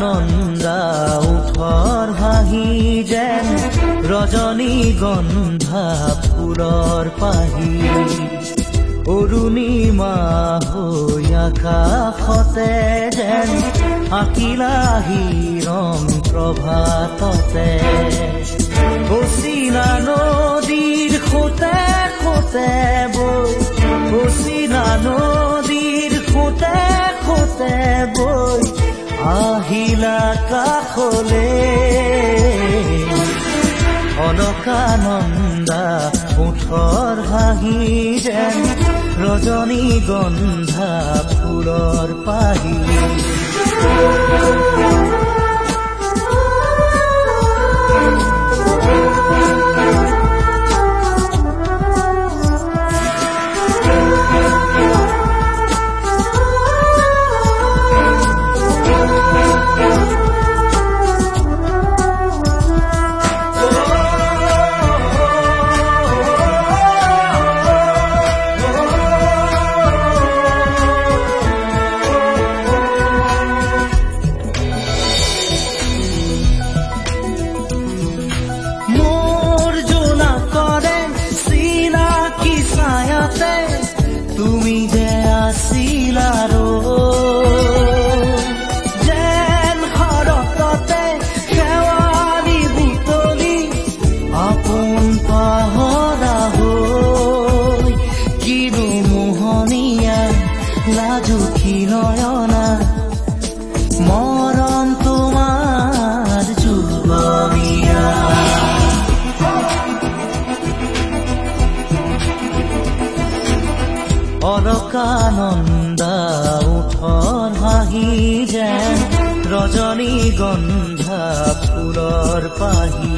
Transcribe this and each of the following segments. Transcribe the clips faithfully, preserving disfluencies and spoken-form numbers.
অলকানন্দা উঠৰ ভাহি যেন ৰজনী গন্ধা ফুলৰ পাহি অৰুণিমা হৈ আকাশতে যেন আঁকিলাহি ৰং প্ৰভাততে অচিনা নদীৰ সোঁতে সোঁতে বৈ অচিনা নদীৰ সোঁতে সোঁতে বৈ আহিলা কাষলে অলকানন্দা ওঠৰ হাঁহি যেন ৰজনী গন্ধা ফুলৰ পাহি তুমি যে আছিলাৰো যেন শৰততে শেৱালি বুটলি আপোন পাহৰা হৈ কিনো মোহনীয়া লাজুকী নয়না মৰম তোমাৰ যুগমীয়া অলকানন্দা উঠৰ হাঁহি যেন ৰজনী গন্ধা ফুলৰ পাহি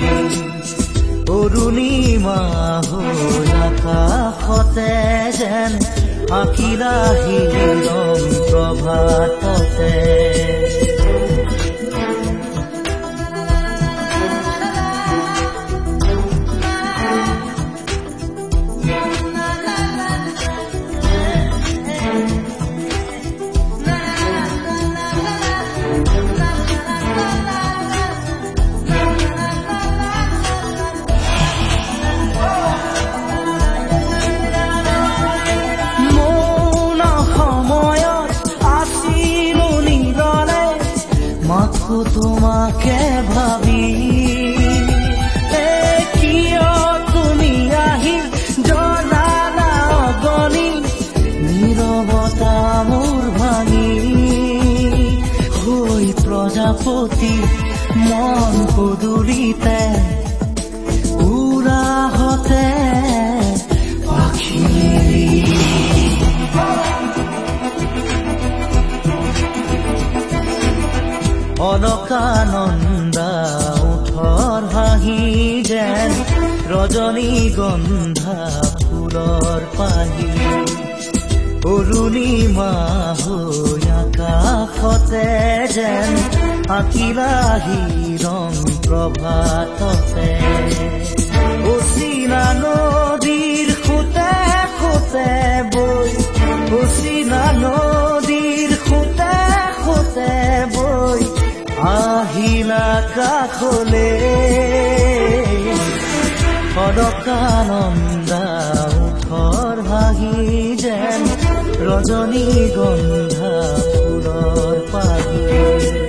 অৰুণিমা হৈ আকাশতে যেন আঁকিলাহি ৰং প্ৰভাততে তোমাকে ভাবি কিয় তুমি আহি জনালা অগণি নীৰৱতা মোৰ ভাঙি হৈ প্ৰজাপতি মন পদূলিতে উৰাহতে পাখি অলকানন্দা উঠৰ হাঁহি যেন ৰজনী গন্ধা ফুলৰ পাহি অৰুণিমা হৈ আকাশতে যেন আঁকিলাহি ৰং প্ৰভাততে অচিনা নদীৰ সোঁতে সোঁতে বৈ অচিনা নদীৰ সোঁতে সোঁতে বৈ আহিলা কাষলে অলকানন্দা উঠৰ হাঁহি যেন ৰজনী গন্ধা ফুলৰ পাহি